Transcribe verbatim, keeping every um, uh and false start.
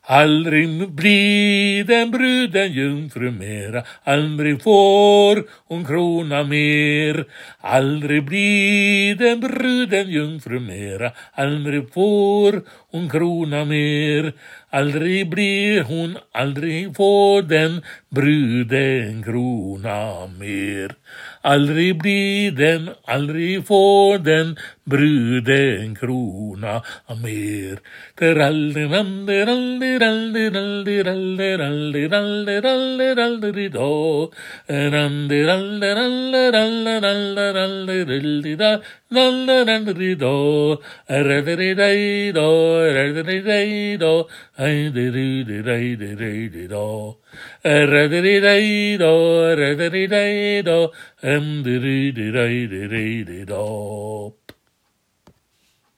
Aldrig blir den bruden jungfru mera, aldrig får hon krona mer. Aldrig blir den bruden jungfru mera, aldrig får hon krona mer. Aldrig blir hon, aldrig får den bruden krona mer. Aldrig blir den, aldrig får den bruden krona mer. Um,